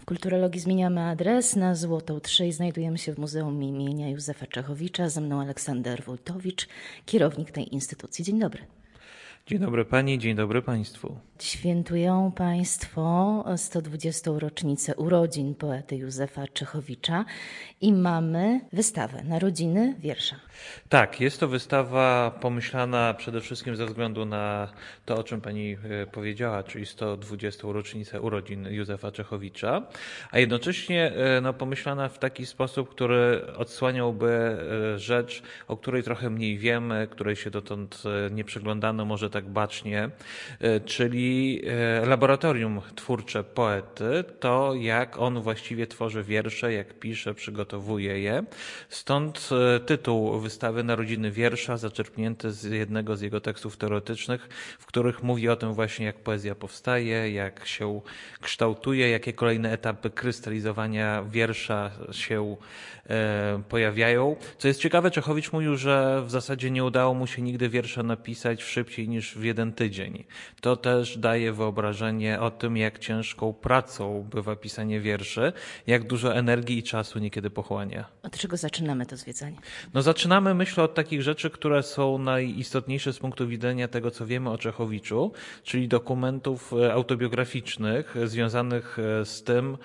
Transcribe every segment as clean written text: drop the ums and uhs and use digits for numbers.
W Kulturologii zmieniamy adres na Złotą 3 i znajdujemy się w Muzeum imienia Józefa Czechowicza. Ze mną Aleksander Wójtowicz, kierownik tej instytucji. Dzień dobry. Dzień dobry Pani, dzień dobry Państwu. Świętują Państwo 120. rocznicę urodzin poety Józefa Czechowicza i mamy wystawę Narodziny wiersza. Tak, jest to wystawa pomyślana przede wszystkim ze względu na to, o czym Pani powiedziała, czyli 120. rocznicę urodzin Józefa Czechowicza, a jednocześnie pomyślana w taki sposób, który odsłaniałby rzecz, o której trochę mniej wiemy, której się dotąd nie przyglądano może tak bacznie, czyli laboratorium twórcze poety, to jak on właściwie tworzy wiersze, jak pisze, przygotowuje je. Stąd tytuł wystawy Narodziny wiersza, zaczerpnięty z jednego z jego tekstów teoretycznych, w których mówi o tym właśnie, jak poezja powstaje, jak się kształtuje, jakie kolejne etapy krystalizowania wiersza się pojawiają. Co jest ciekawe, Czechowicz mówił, że w zasadzie nie udało mu się nigdy wiersza napisać szybciej niż w jeden tydzień. To też daje wyobrażenie o tym, jak ciężką pracą bywa pisanie wierszy, jak dużo energii i czasu niekiedy pochłania. Od czego zaczynamy to zwiedzanie? Zaczynamy, myślę, od takich rzeczy, które są najistotniejsze z punktu widzenia tego, co wiemy o Czechowiczu, czyli dokumentów autobiograficznych związanych z tym,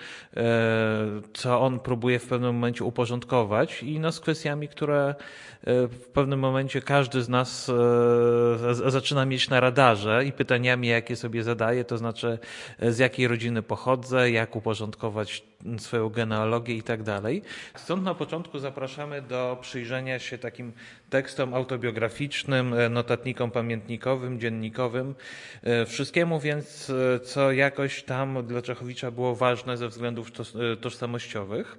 co on próbuje w pewnym momencie uporządkować i z kwestiami, które w pewnym momencie każdy z nas zaczyna mieć na radarze i pytaniami, jakie sobie zadaje, to znaczy z jakiej rodziny pochodzę, jak uporządkować swoją genealogię i tak dalej. Stąd na początku zapraszamy do przyjrzenia się takim tekstom autobiograficznym, notatnikom pamiętnikowym, dziennikowym, wszystkiemu więc, co jakoś tam dla Czechowicza było ważne ze względów tożsamościowych.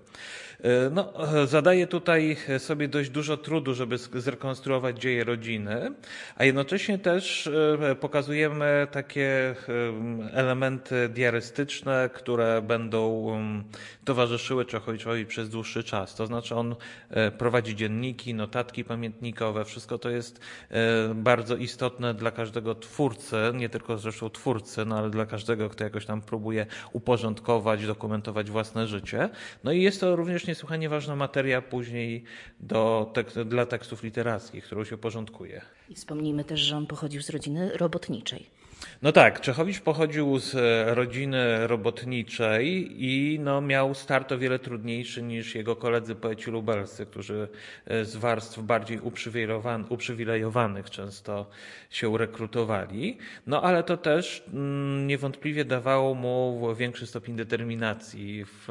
Zadaje tutaj sobie dość dużo trudu, żeby zrekonstruować dzieje rodziny, a jednocześnie też pokazujemy takie elementy diarystyczne, które będą towarzyszyły Czechowiczowi przez dłuższy czas. To znaczy on prowadzi dzienniki, notatki pamiętnikowe. Wszystko to jest bardzo istotne dla każdego twórcy, nie tylko zresztą twórcy, ale dla każdego, kto jakoś tam próbuje uporządkować, dokumentować własne życie. I jest to również niesłychanie ważna materia później dla tekstów literackich, którą się porządkuje. I wspomnijmy też, że on pochodził z rodziny robotniczej. Tak, Czechowicz pochodził z rodziny robotniczej i miał start o wiele trudniejszy niż jego koledzy poeci lubelscy, którzy z warstw bardziej uprzywilejowanych często się rekrutowali. Ale to też niewątpliwie dawało mu większy stopień determinacji w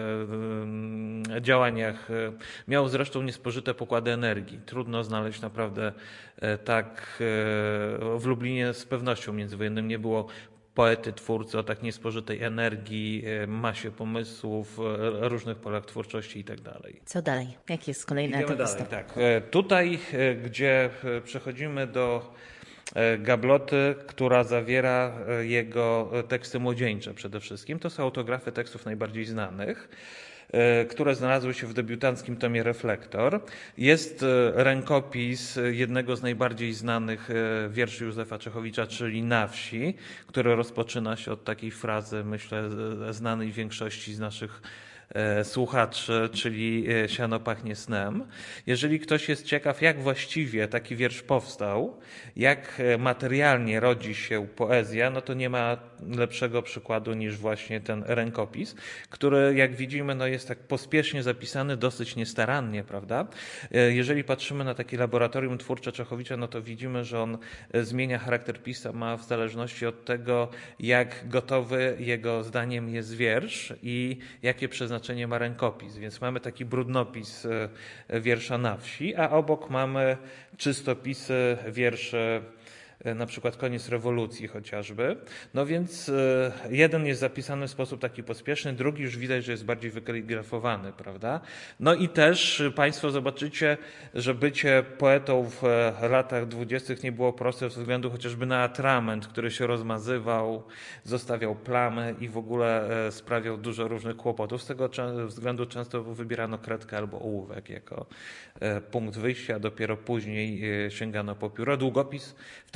działaniach. Miał zresztą niespożyte pokłady energii. Trudno znaleźć naprawdę tak w Lublinie z pewnością międzywojennym nie było poety, twórcy o tak niespożytej energii, masie pomysłów, różnych polach twórczości i tak dalej. Co dalej? Jaki jest kolejny etap wystawy? Tak. Tutaj, gdzie przechodzimy do gabloty, która zawiera jego teksty młodzieńcze przede wszystkim, to są autografy tekstów najbardziej znanych, które znalazły się w debiutanckim tomie Reflektor. Jest rękopis jednego z najbardziej znanych wierszy Józefa Czechowicza, czyli Na wsi, który rozpoczyna się od takiej frazy, myślę, znanej większości z naszych słuchaczy, czyli siano pachnie snem. Jeżeli ktoś jest ciekaw, jak właściwie taki wiersz powstał, jak materialnie rodzi się poezja, to nie ma lepszego przykładu niż właśnie ten rękopis, który, jak widzimy, jest tak pospiesznie zapisany, dosyć niestarannie, prawda? Jeżeli patrzymy na takie laboratorium twórcze Czechowicza, to widzimy, że on zmienia charakter pisma w zależności od tego, jak gotowy jego zdaniem jest wiersz i jakie przeznaczenie ma rękopis. Więc mamy taki brudnopis wiersza Na wsi, a obok mamy czystopisy wierszy, na przykład Koniec rewolucji chociażby. Więc jeden jest zapisany w sposób taki pospieszny, drugi już widać, że jest bardziej wykaligrafowany, prawda? I też Państwo zobaczycie, że bycie poetą w latach 20. nie było proste ze względu chociażby na atrament, który się rozmazywał, zostawiał plamy i w ogóle sprawiał dużo różnych kłopotów. Z tego względu często wybierano kredkę albo ołówek jako punkt wyjścia, a dopiero później sięgano po pióro. Długopis wtedy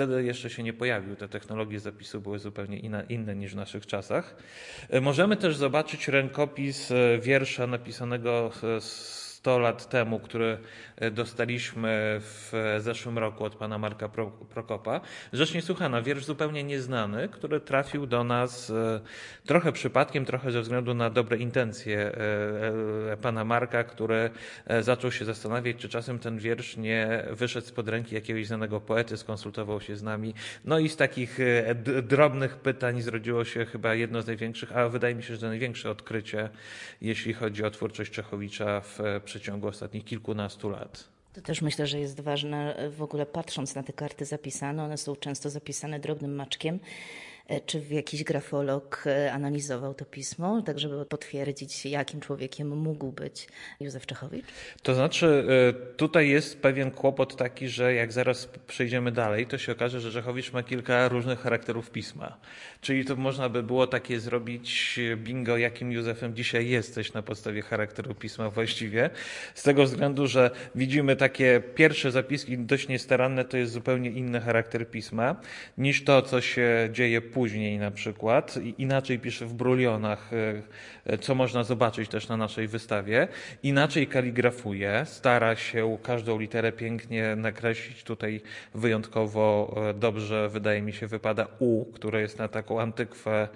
wtedy jeszcze się nie pojawił. Te technologie zapisu były zupełnie inne niż w naszych czasach. Możemy też zobaczyć rękopis wiersza napisanego 100 lat temu, który dostaliśmy w zeszłym roku od pana Marka Prokopa. Rzecz niesłychana, wiersz zupełnie nieznany, który trafił do nas trochę przypadkiem, trochę ze względu na dobre intencje pana Marka, który zaczął się zastanawiać, czy czasem ten wiersz nie wyszedł spod ręki jakiegoś znanego poety, skonsultował się z nami. No i z takich drobnych pytań zrodziło się chyba jedno z największych, a wydaje mi się, że największe odkrycie, jeśli chodzi o twórczość Czechowicza w przeciągu ostatnich kilkunastu lat. To też myślę, że jest ważne w ogóle patrząc na te karty zapisane, one są często zapisane drobnym maczkiem. Czy jakiś grafolog analizował to pismo, tak żeby potwierdzić, jakim człowiekiem mógł być Józef Czechowicz? To znaczy, tutaj jest pewien kłopot taki, że jak zaraz przejdziemy dalej, to się okaże, że Czechowicz ma kilka różnych charakterów pisma. Czyli to można by było takie zrobić bingo, jakim Józefem dzisiaj jesteś na podstawie charakteru pisma właściwie. Z tego względu, że widzimy takie pierwsze zapiski dość niestaranne, to jest zupełnie inny charakter pisma niż to, co się dzieje później na przykład. Inaczej pisze w brulionach, co można zobaczyć też na naszej wystawie. Inaczej kaligrafuje, stara się każdą literę pięknie nakreślić. Tutaj wyjątkowo dobrze, wydaje mi się, wypada U, które jest na taką antykwę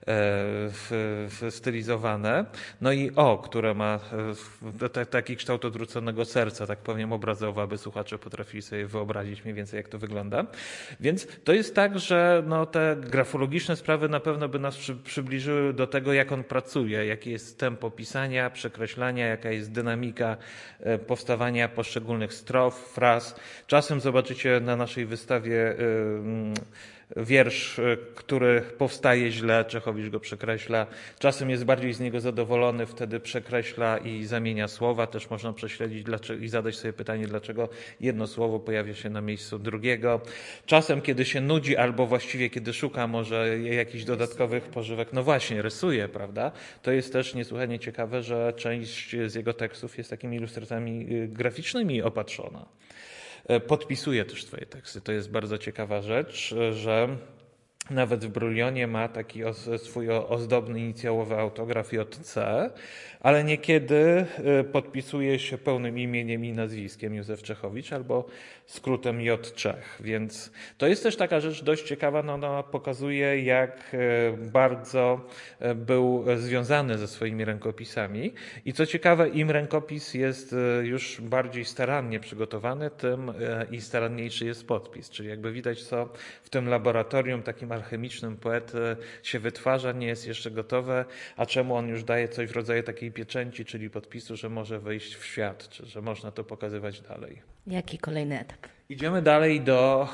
stylizowane. No i O, które ma taki kształt odwróconego serca, tak powiem obrazowo, aby słuchacze potrafili sobie wyobrazić mniej więcej, jak to wygląda. Więc to jest tak, że no, te grafologiczne sprawy na pewno by nas przybliżyły do tego, jak on pracuje, jakie jest tempo pisania, przekreślania, jaka jest dynamika powstawania poszczególnych strof, fraz. Czasem zobaczycie na naszej wystawie wiersz, który powstaje źle, Czechowicz go przekreśla. Czasem jest bardziej z niego zadowolony, wtedy przekreśla i zamienia słowa. Też można prześledzić i zadać sobie pytanie, dlaczego jedno słowo pojawia się na miejscu drugiego. Czasem, kiedy się nudzi, albo właściwie kiedy szuka może jakichś dodatkowych pożywek, no właśnie, rysuje, prawda? To jest też niesłychanie ciekawe, że część z jego tekstów jest takimi ilustratami graficznymi opatrzona. Podpisuje też swoje teksty. To jest bardzo ciekawa rzecz, że nawet w brulionie ma taki swój ozdobny inicjałowy autograf JC, ale niekiedy podpisuje się pełnym imieniem i nazwiskiem Józef Czechowicz albo skrótem J. Czech. Więc to jest też taka rzecz dość ciekawa, no ona pokazuje, jak bardzo był związany ze swoimi rękopisami. I co ciekawe, im rękopis jest już bardziej starannie przygotowany, tym i staranniejszy jest podpis. Czyli jakby widać, co w tym laboratorium takim alchemicznym poety się wytwarza, nie jest jeszcze gotowe, a czemu on już daje coś w rodzaju takiej pieczęci, czyli podpisu, że może wyjść w świat, czy że można to pokazywać dalej. Jaki kolejny etap? Idziemy dalej do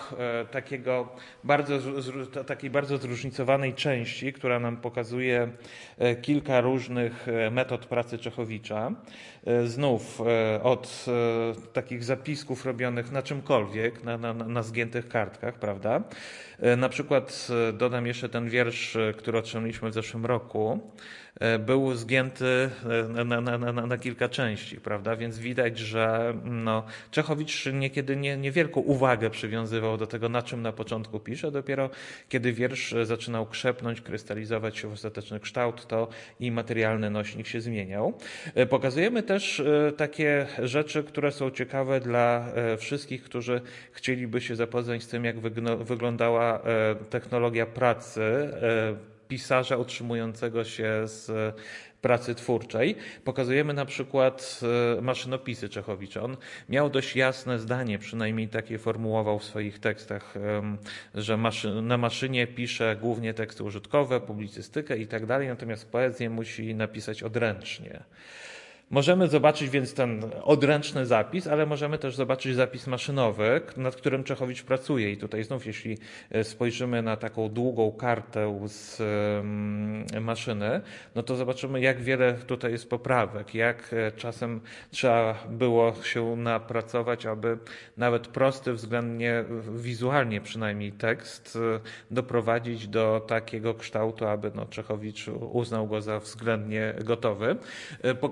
takiej bardzo zróżnicowanej części, która nam pokazuje kilka różnych metod pracy Czechowicza. Znów od takich zapisków robionych na czymkolwiek, na zgiętych kartkach, prawda? Na przykład dodam jeszcze ten wiersz, który otrzymaliśmy w zeszłym roku. Był zgięty na kilka części, prawda? Więc widać, że no, Czechowicz niekiedy niewielką uwagę przywiązywał do tego, na czym na początku pisze. Dopiero kiedy wiersz zaczynał krzepnąć, krystalizować się w ostateczny kształt, to i materialny nośnik się zmieniał. Pokazujemy też takie rzeczy, które są ciekawe dla wszystkich, którzy chcieliby się zapoznać z tym, jak wyglądała technologia pracy pisarza utrzymującego się z pracy twórczej. Pokazujemy na przykład maszynopisy Czechowicza. On miał dość jasne zdanie, przynajmniej takie formułował w swoich tekstach, że na maszynie pisze głównie teksty użytkowe, publicystykę i tak dalej, natomiast poezję musi napisać odręcznie. Możemy zobaczyć więc ten odręczny zapis, ale możemy też zobaczyć zapis maszynowy, nad którym Czechowicz pracuje. I tutaj znów, jeśli spojrzymy na taką długą kartę z maszyny, no to zobaczymy, jak wiele tutaj jest poprawek, jak czasem trzeba było się napracować, aby nawet prosty względnie wizualnie przynajmniej tekst doprowadzić do takiego kształtu, aby Czechowicz uznał go za względnie gotowy. Pokazujemy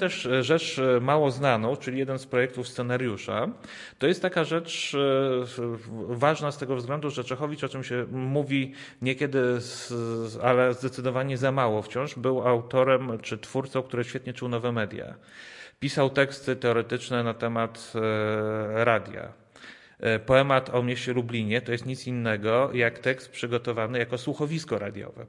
też rzecz mało znaną, czyli jeden z projektów scenariusza. To jest taka rzecz ważna z tego względu, że Czechowicz, o czym się mówi niekiedy, ale zdecydowanie za mało wciąż, był autorem czy twórcą, który świetnie czuł nowe media. Pisał teksty teoretyczne na temat radia. Poemat o mieście Lublinie to jest nic innego jak tekst przygotowany jako słuchowisko radiowe.